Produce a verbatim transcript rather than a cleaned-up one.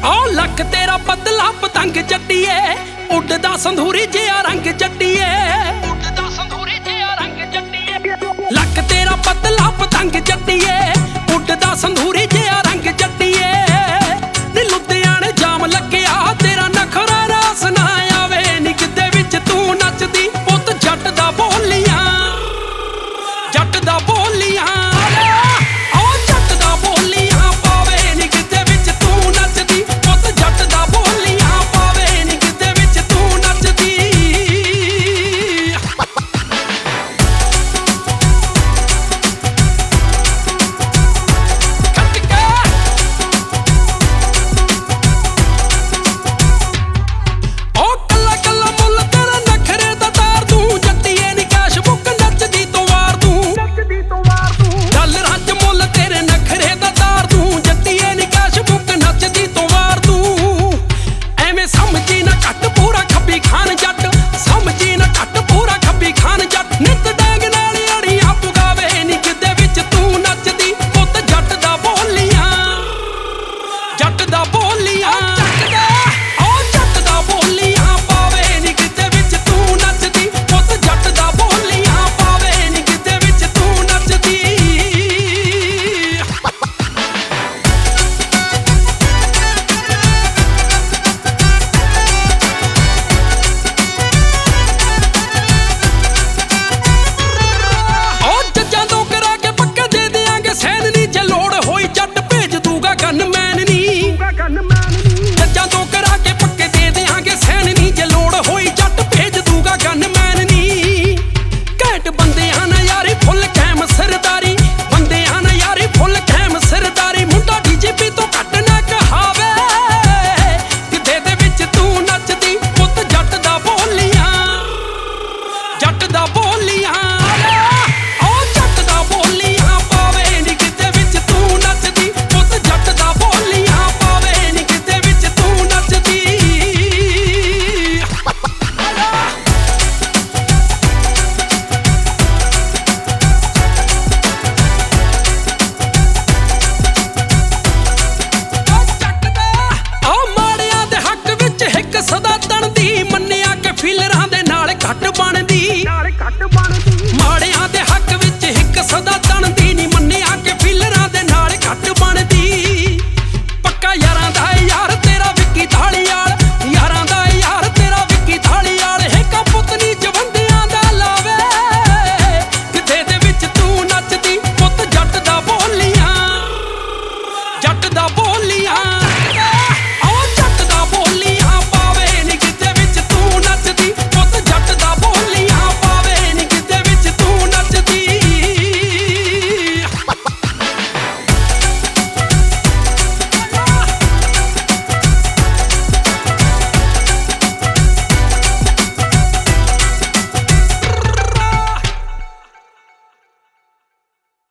ओ luck तेरा बदला पतंग जट्टिए, उड़दा संधूरी जिया रंग जट्टिए, उड़दा संधूरी जिया रंग जट्टिए। लक तेरा बदला पतंग जट्टिए, उड़दा संधूरी जिया रंग जट्टिए। नी लुधियाने जाम लग्गिया तेरा नखरा रास ना आवे, नी किते विच तू नचदी पुत जट दा बोलियां, जट दा बोलियां। ਸਦਾ ਤਣਦੀ ਮੰਨਿਆ ਕਿ ਫਿਲਰਾਂ ਦੇ ਨਾਲ ਘੱਟ ਬਣ